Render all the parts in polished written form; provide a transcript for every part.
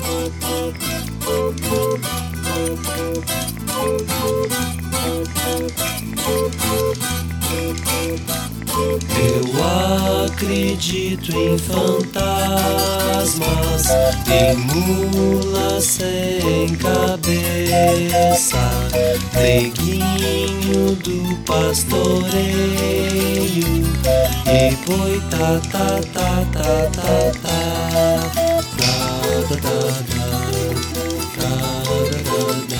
Eu acredito em fantasmas, em mulas sem cabeça, neguinho do pastoreio e boi tá tá tá tá tá tá da da da da.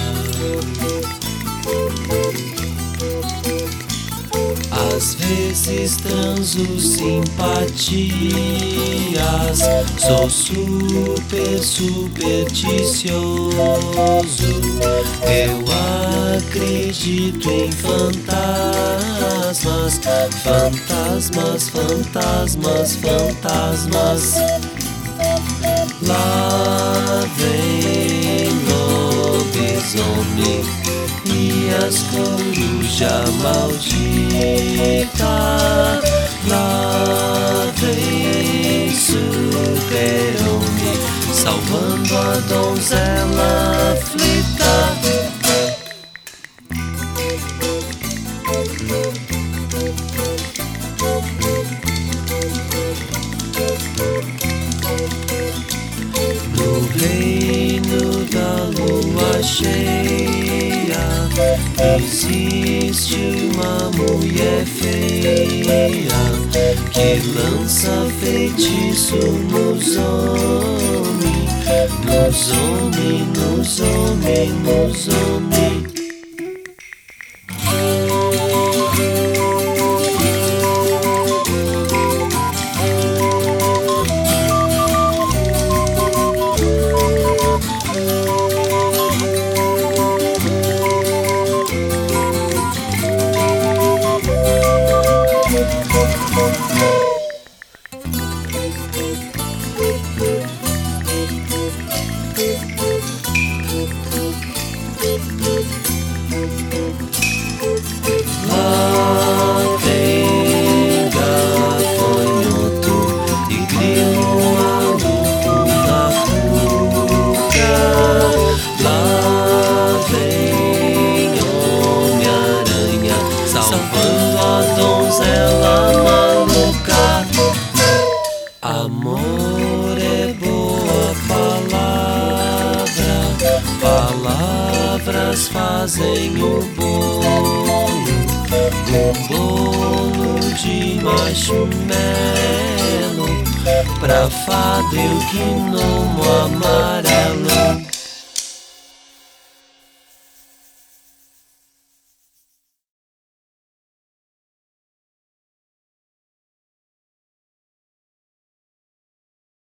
Às vezes transo simpatias, sou super supersticioso. Eu acredito em fantasmas, fantasmas, fantasmas, fantasmas. Lá vem lobisomem e as corujas malditas. Lá vem super-homem salvando a donzela aflita. No reino da lua cheia existe uma mulher feia que lança feitiço nos homens, nos homens, nos homens, nos homens. Lá tem gafanhoto e grilo maluco na fuga. Lá vem Homem-Aranha salvando a donzela maluca. Amor é boa palavra, palavras fazem o bolo, um bolo de marshmallow pra fada e o gnomo amarelo.